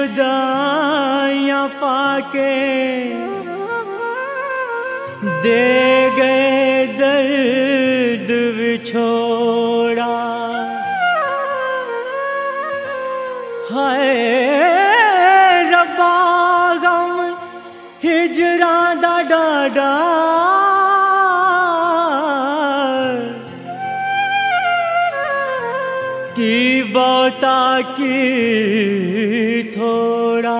जुदाइयां पाके दे गए दर्द विछोड़ा। हाय रब्बा गम हिजरां दा डाडा की बहुता की थोड़ा।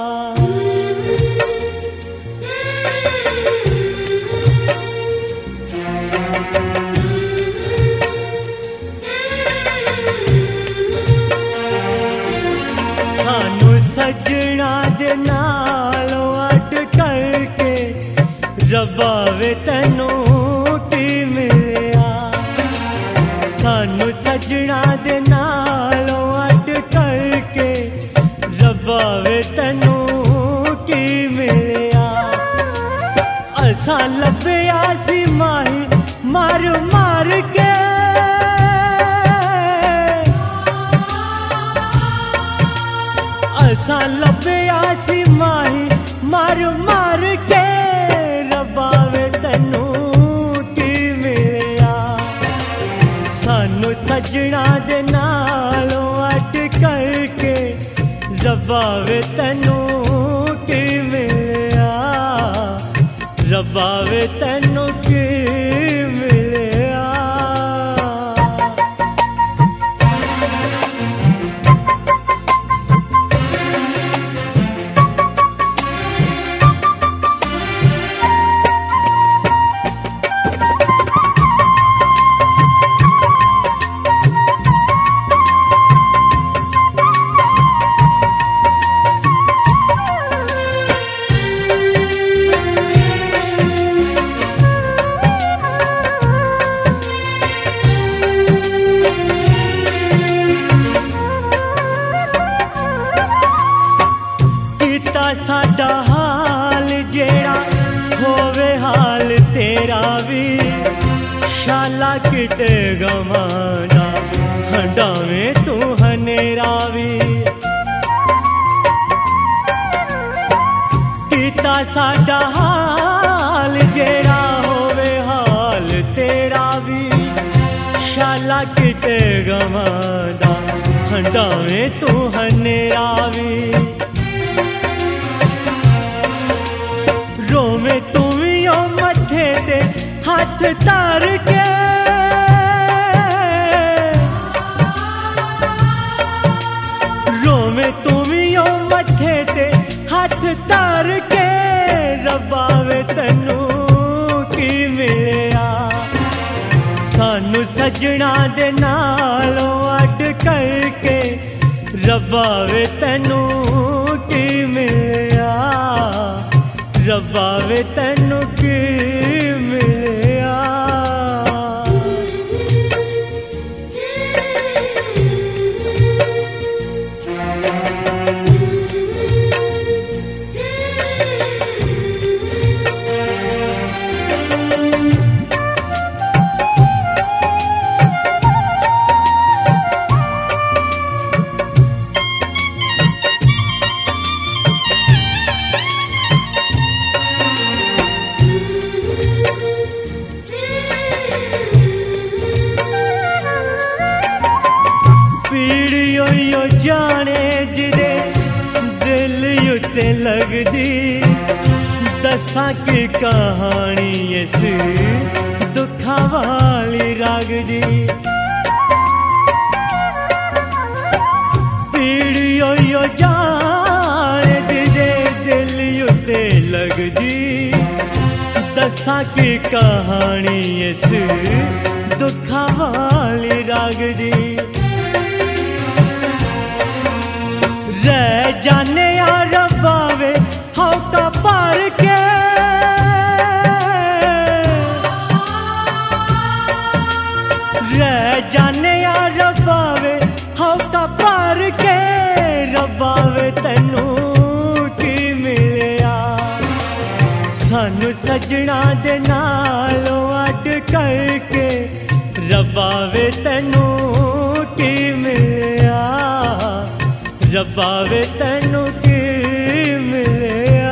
सानू सजना दे नालों अट करके रब्बा वे तैनू की मिलिया। सानू सजना दे नालों अट करके रब्बा वे तैनू की मिलिया। असां लभया सी माही मार मार के, असां लभया सी माही मार मार के रब्बा वे तैनू की मिलिया। सानू सजना दे नालों अट करके रब्बा वे तैनू की मिलिया। रब्बा वे तैनू की मिलिया। साडा हाल जेड़ा होवे हाल तेरा भी, शाला किते गवाना हंडावें तू हनेरा भी। कीता साडा हाल जेड़ा होवे हाल तेरा भी, शाला किते गवाना हंडावें तू हनेरा भी। रोवे तुमियो मथे ते हाथ तार के, रोवे तुमियो मथे ते हाथ तार के रब्बा वे तैनू की मिलिया। सानू सजना दे नालों अट करके रब्बा वे तैनू की मिलिया। रब्बा वे तैनू की मिलिया। यो जाने जिदे दिल उत्ते लगदी, दसां की कहानी इस दुखां वाली रगदी। पीड़ियो यो जाने जिदे दिल उत्ते लगदी, दसां की कहानी इस दुखां वाली रगदी। रह जाने आ रब्बा वे हौका पार के, रह जाने आ रब्बा वे हौका पार के रब्बा वे तैनू की मिलिया। सानू सजना दे नालों अट करके रब्बा वे तैनू की मिलिया। रब्बा वे तैनू की मिलिया।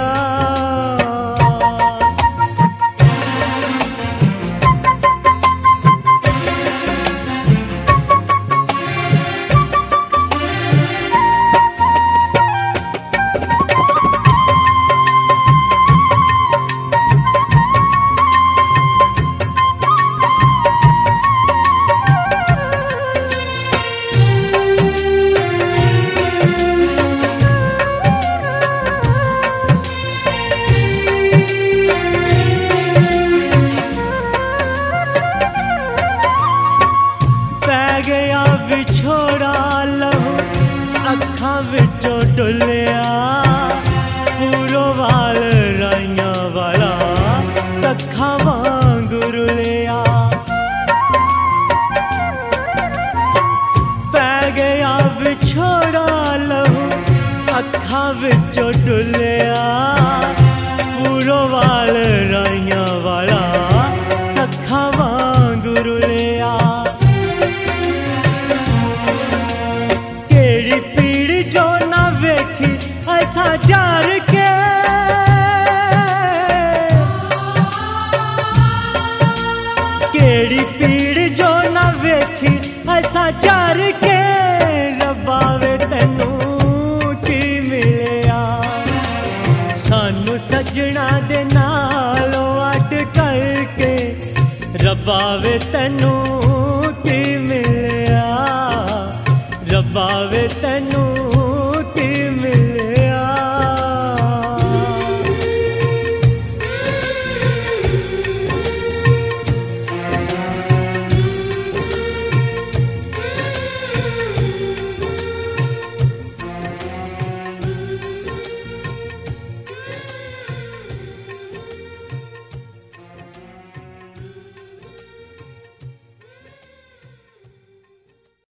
गया विछोड़ा लहू अखां विचों डुलिया, पूरो वाल राइयां वाला तखां वांगू रुलिया। पै गया विछोड़ा लहू अखां विचों डुलिया, पूरो वाल राइयां वाला तखां वांगू रुलिया। ऐसा जार के केड़ी पीड़ जो ना वेखी, ऐसा जार के रब्बा वे तैनू की मिलिया। सानू सजना दे नालों अड करके रब्बा वे तैनू की मिलिया। रब्बा वे तैनू